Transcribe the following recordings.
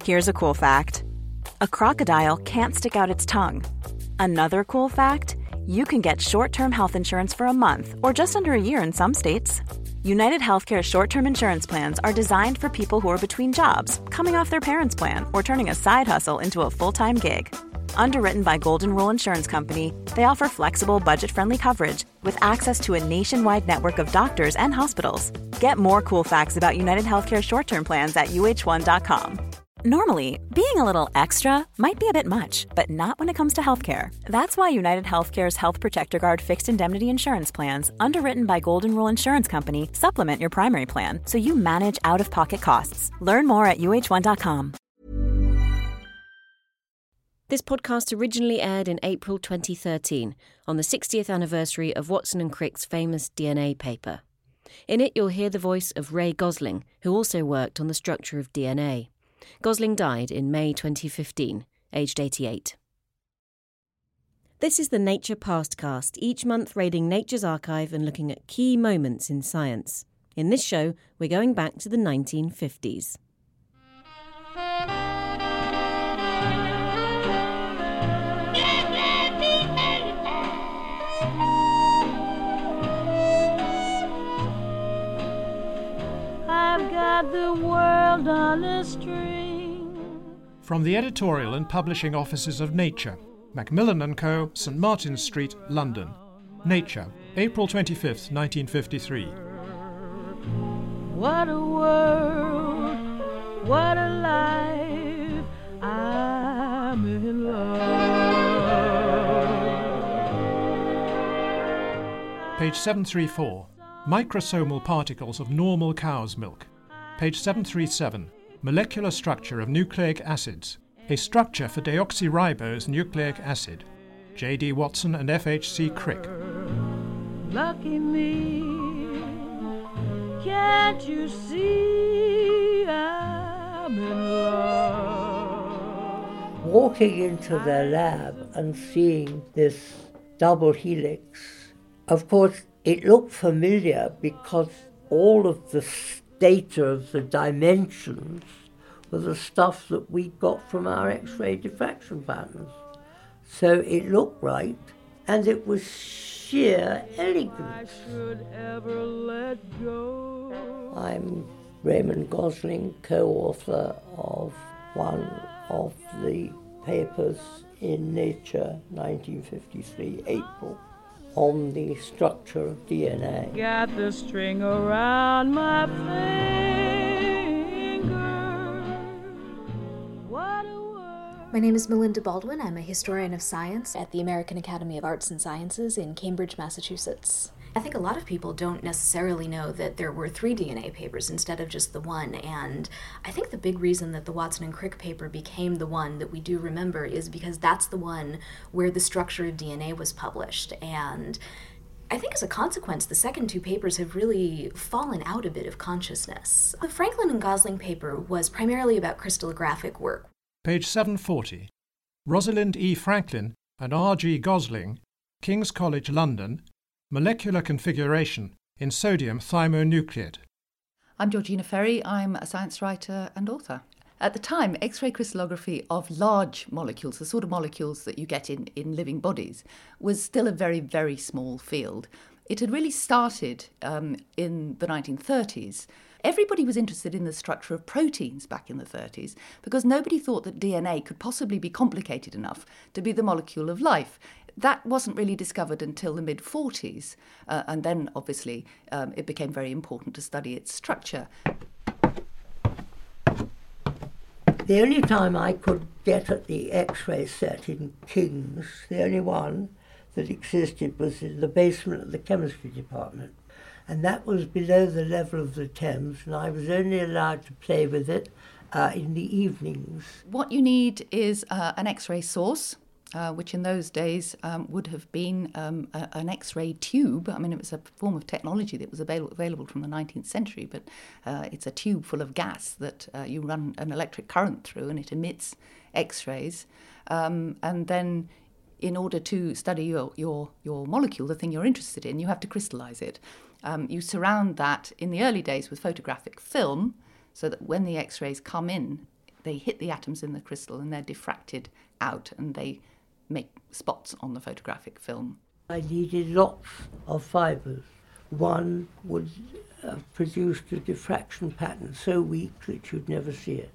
Here's a cool fact. A crocodile can't stick out its tongue. Another cool fact, you can get short-term health insurance for a month or just under a year in some states. United Healthcare short-term insurance plans are designed for people who are between jobs, coming off their parents' plan, or turning a side hustle into a full-time gig. Underwritten by Golden Rule Insurance Company, they offer flexible, budget-friendly coverage with access to a nationwide network of doctors and hospitals. Get more cool facts about United Healthcare short-term plans at uh1.com. Normally, being a little extra might be a bit much, but not when it comes to healthcare. That's why United Healthcare's Health Protector Guard fixed indemnity insurance plans, underwritten by Golden Rule Insurance Company, supplement your primary plan so you manage out-of-pocket costs. Learn more at uh1.com. This podcast originally aired in April 2013 on the 60th anniversary of Watson and Crick's famous DNA paper. In it, you'll hear the voice of Ray Gosling, who also worked on the structure of DNA. Gosling died in May 2015, aged 88. This is the Nature Pastcast, each month raiding Nature's archive and looking at key moments in science. In this show, we're going back to the 1950s. I've got the world on a string. From the editorial and publishing offices of Nature, Macmillan & Co., St Martin's Street, London. Nature, April 25th, 1953. What a world, what a life, I'm in love. Page 734. Microsomal particles of normal cow's milk. Page 737. Molecular structure of nucleic acids. A structure for deoxyribose nucleic acid. J.D. Watson and F.H.C. Crick. Lucky me, can't you see I'm in love? Walking into their lab and seeing this double helix, of course, it looked familiar because all of the data of the dimensions were the stuff that we got from our X-ray diffraction patterns. So it looked right, and it was sheer elegance. I should ever let go. I'm Raymond Gosling, co-author of one of the papers in Nature, 1953, April, on the structure of DNA. Got the string around my finger. What a world. My name is Melinda Baldwin. I'm a historian of science at the American Academy of Arts and Sciences in Cambridge, Massachusetts. I think a lot of people don't necessarily know that there were 3 DNA papers instead of just the one, and I think the big reason that the Watson and Crick paper became the one that we do remember is because that's the one where the structure of DNA was published, and I think as a consequence, the second 2 papers have really fallen out a bit of consciousness. The Franklin and Gosling paper was primarily about crystallographic work. Page 740. Rosalind E. Franklin and R. G. Gosling, King's College, London. Molecular configuration in sodium thymonucleate. I'm Georgina Ferry. I'm a science writer and author. At the time, X-ray crystallography of large molecules, the sort of molecules that you get in living bodies, was still a very, very small field. It had really started in the 1930s. Everybody was interested in the structure of proteins back in the 30s because nobody thought that DNA could possibly be complicated enough to be the molecule of life. That wasn't really discovered until the mid-40s, and then, obviously, it became very important to study its structure. The only time I could get at the X-ray set in King's, the only one that existed was in the basement of the chemistry department. And that was below the level of the Thames, and I was only allowed to play with it in the evenings. What you need is an X-ray source, which in those days would have been an X-ray tube. I mean, it was a form of technology that was available from the 19th century, but it's a tube full of gas that you run an electric current through and it emits X-rays. And then in order to study your molecule, the thing you're interested in, you have to crystallize it. You surround that in the early days with photographic film so that when the X-rays come in They hit the atoms in the crystal and they're diffracted out and they make spots on the photographic film. I needed lots of fibres. One would produce a diffraction pattern so weak that you'd never see it.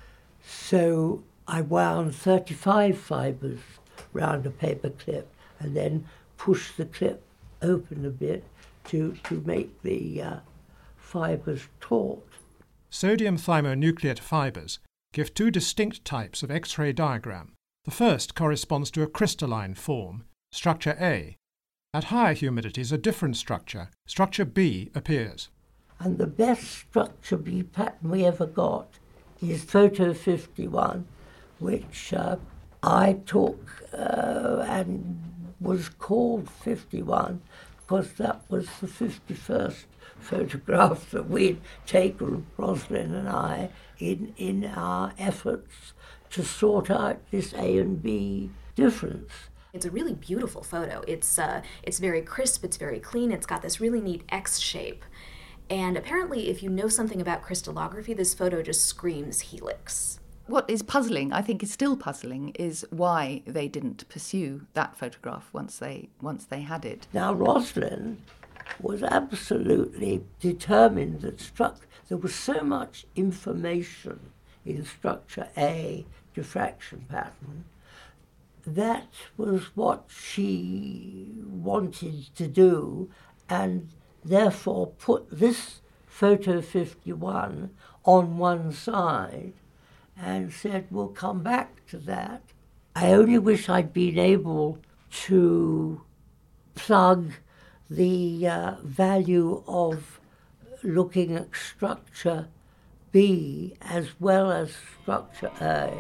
So I wound 35 fibres round a paper clip and then pushed the clip open a bit to make the fibres taut. Sodium thymonucleate fibres give two distinct types of X-ray diagram. The first corresponds to a crystalline form, structure A. At higher humidities, a different structure, structure B, appears. And the best structure B pattern we ever got is photo 51, which I took and was called 51 because that was the 51st photograph that we'd taken, Rosalind and I, in our efforts to sort out this A and B difference. It's a really beautiful photo. It's very crisp, it's very clean, it's got this really neat X shape. And apparently, if you know something about crystallography, this photo just screams helix. What is puzzling, I think is still puzzling, is why they didn't pursue that photograph once they had it. Now, Rosalind was absolutely determined that there was so much information in structure A, diffraction pattern. That was what she wanted to do, and therefore put this photo 51 on one side and said, we'll come back to that. I only wish I'd been able to plug the value of looking at structure B as well as structure A.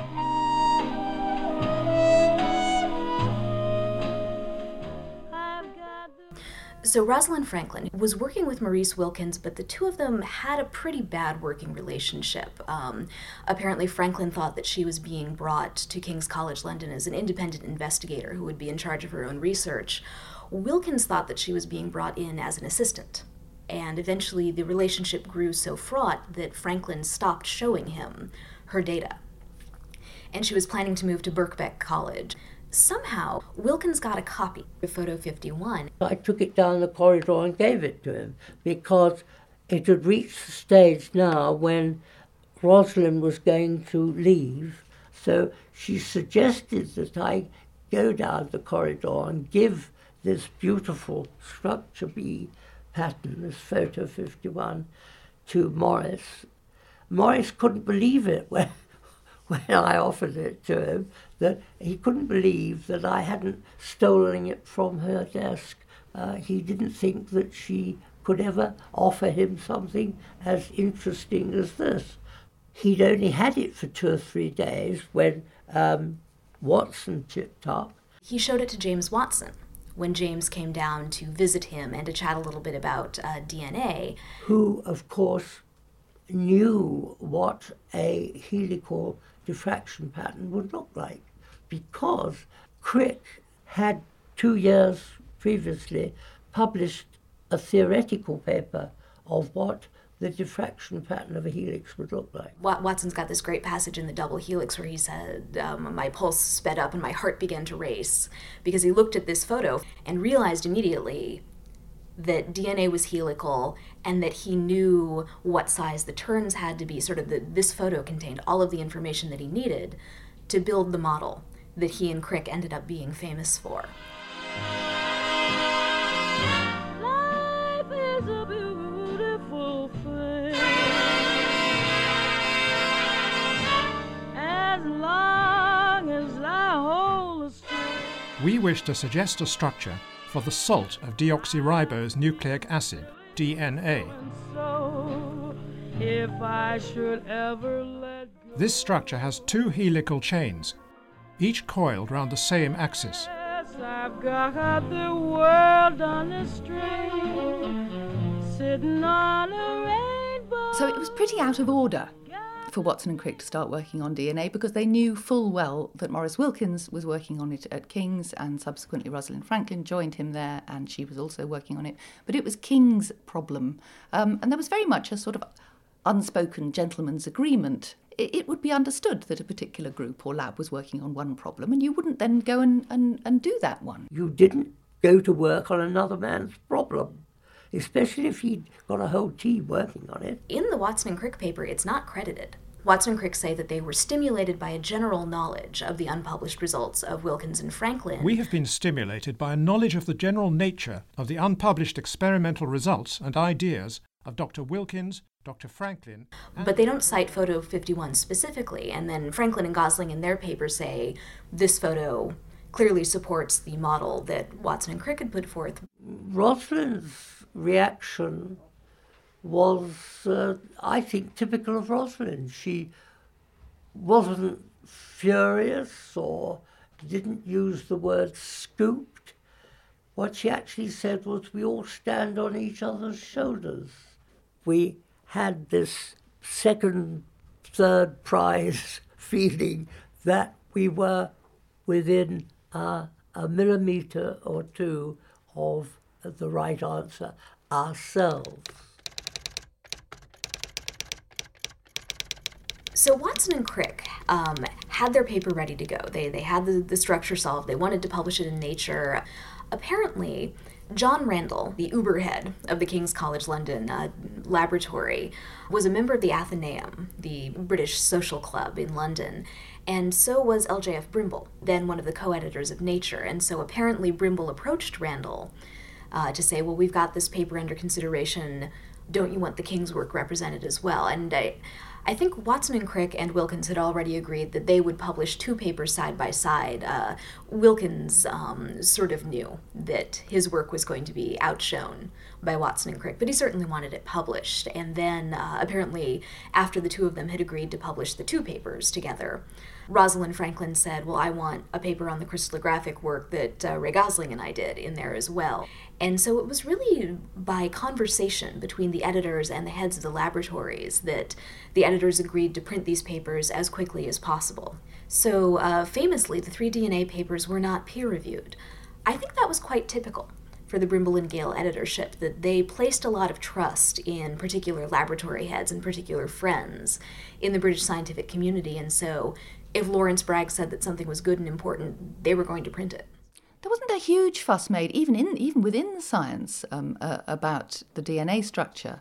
So Rosalind Franklin was working with Maurice Wilkins, but the two of them had a pretty bad working relationship. Apparently Franklin thought that she was being brought to King's College London as an independent investigator who would be in charge of her own research. Wilkins thought that she was being brought in as an assistant. And eventually the relationship grew so fraught that Franklin stopped showing him her data. And she was planning to move to Birkbeck College. Somehow, Wilkins got a copy of photo 51. I took it down the corridor and gave it to him because it had reached the stage now when Rosalind was going to leave. So she suggested that I go down the corridor and give this beautiful structure B pattern, this photo 51, to Morris. Morris couldn't believe it when I offered it to him, that he couldn't believe that I hadn't stolen it from her desk. He didn't think that she could ever offer him something as interesting as this. He'd only had it for 2 or 3 days when Watson chipped up. He showed it to James Watson when James came down to visit him and to chat a little bit about DNA. Who, of course, knew what a helical diffraction pattern would look like, because Crick had 2 years previously published a theoretical paper of what the diffraction pattern of a helix would look like. Watson's got this great passage in The Double Helix where he said, my pulse sped up and my heart began to race, because he looked at this photo and realized immediately that DNA was helical and that he knew what size the turns had to be. This photo contained all of the information that he needed to build the model that he and Crick ended up being famous for. Life is a beautiful thing. As long as I hold a string. We wish to suggest a structure for the salt of deoxyribose nucleic acid, DNA. So, if I should ever let go, This structure has 2 helical chains, each coiled round the same axis. I've got the world on a string, sitting on a rainbow. So it was pretty out of order for Watson and Crick to start working on DNA because they knew full well that Maurice Wilkins was working on it at King's, and subsequently Rosalind Franklin joined him there and she was also working on it. But it was King's problem, and there was very much a sort of unspoken gentleman's agreement it would be understood that a particular group or lab was working on one problem, and you wouldn't then go and do that one. You didn't go to work on another man's problem, especially if he'd got a whole team working on it. In the Watson and Crick paper, it's not credited. Watson and Crick say that they were stimulated by a general knowledge of the unpublished results of Wilkins and Franklin. We have been stimulated by a knowledge of the general nature of the unpublished experimental results and ideas of Dr. Wilkins, Dr. Franklin. But they don't cite photo 51 specifically, and then Franklin and Gosling in their paper say this photo clearly supports the model that Watson and Crick had put forth. Rosalind's reaction was, I think, typical of Rosalind. She wasn't furious or didn't use the word scooped. What she actually said was, we all stand on each other's shoulders. We had this second, third prize feeling that we were within a millimetre or two of the right answer ourselves. So Watson and Crick had their paper ready to go. They had the structure solved. They wanted to publish it in Nature. Apparently, John Randall, the Uber head of the King's College London laboratory, was a member of the Athenaeum, the British social club in London, and so was L.J.F. Brimble, then one of the co-editors of Nature. And so apparently Brimble approached Randall to say, well, we've got this paper under consideration. Don't you want the King's work represented as well? And I think Watson and Crick and Wilkins had already agreed that they would publish two papers side by side. Wilkins sort of knew that his work was going to be outshone by Watson and Crick, but he certainly wanted it published. And then apparently after the two of them had agreed to publish the two papers together, Rosalind Franklin said, well, I want a paper on the crystallographic work that Ray Gosling and I did in there as well. And so it was really by conversation between the editors and the heads of the laboratories that the editors agreed to print these papers as quickly as possible. So famously, the 3 DNA papers were not peer-reviewed. I think that was quite typical for the Brimble and Gale editorship, that they placed a lot of trust in particular laboratory heads and particular friends in the British scientific community, and so if Lawrence Bragg said that something was good and important, they were going to print it. There wasn't a huge fuss made, even within science, about the DNA structure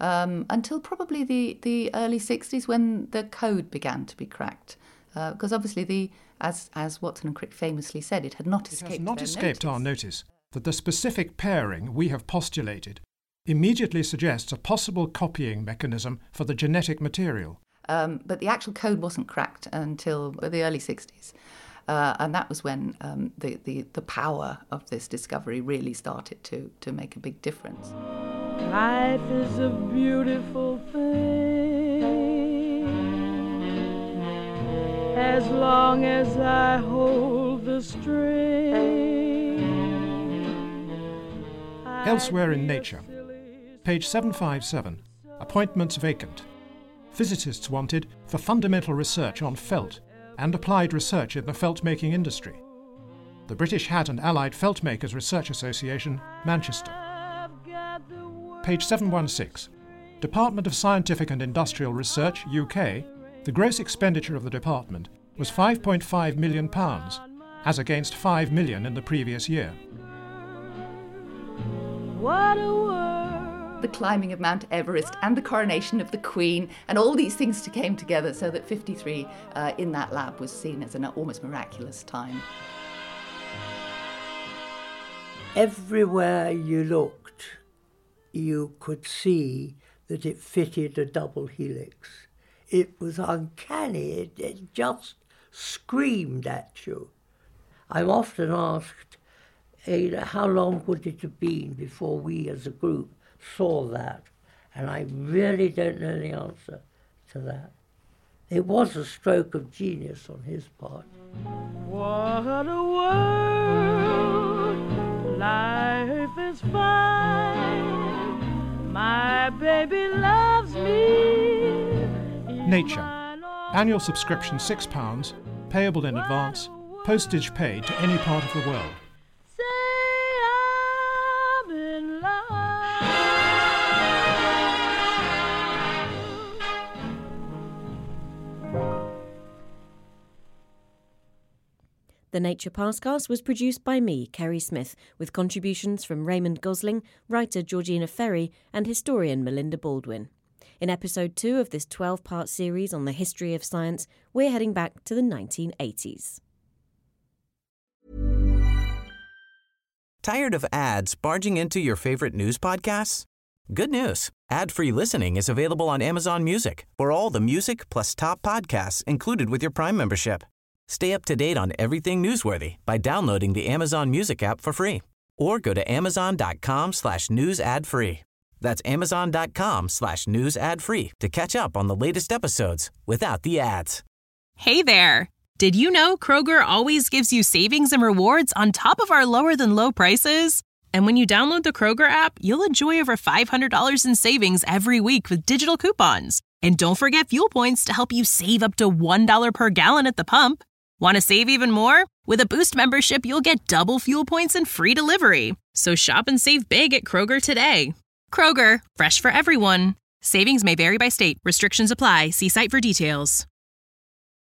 until probably the early 60s, when the code began to be cracked. Because obviously, as Watson and Crick famously said, it had not escaped our notice that the specific pairing we have postulated immediately suggests a possible copying mechanism for the genetic material. But the actual code wasn't cracked until the early 60s. And that was when the power of this discovery really started to make a big difference. Life is a beautiful thing as long as I hold the string. Elsewhere in Nature, page 757, appointments vacant. Physicists wanted for fundamental research on felt and applied research in the felt-making industry. The British Hat and Allied Felt Makers Research Association, Manchester. Page 716. Department of Scientific and Industrial Research, UK, the gross expenditure of the department was £5.5 million, as against £5 million in the previous year. What a world. The climbing of Mount Everest and the coronation of the Queen, and all these things came together so that 53 in that lab was seen as an almost miraculous time. Everywhere you looked, you could see that it fitted a double helix. It was uncanny. It just screamed at you. I'm often asked, how long would it have been before we as a group saw that? And I really don't know the answer to that. It was a stroke of genius on his part. What a world, life is fine, my baby loves me. Nature, annual subscription £6, payable in advance, postage paid to any part of the world. The Nature Pastcast was produced by me, Kerry Smith, with contributions from Raymond Gosling, writer Georgina Ferry, and historian Melinda Baldwin. In episode 2 of this 12-part series on the history of science, we're heading back to the 1980s. Tired of ads barging into your favorite news podcasts? Good news. Ad-free listening is available on Amazon Music for all the music plus top podcasts included with your Prime membership. Stay up to date on everything newsworthy by downloading the Amazon Music app for free or go to amazon.com/news ad free. That's amazon.com/news ad free to catch up on the latest episodes without the ads. Hey there. Did you know Kroger always gives you savings and rewards on top of our lower than low prices? And when you download the Kroger app, you'll enjoy over $500 in savings every week with digital coupons. And don't forget fuel points to help you save up to $1 per gallon at the pump. Want to save even more? With a Boost membership, you'll get double fuel points and free delivery. So shop and save big at Kroger today. Kroger, fresh for everyone. Savings may vary by state. Restrictions apply. See site for details.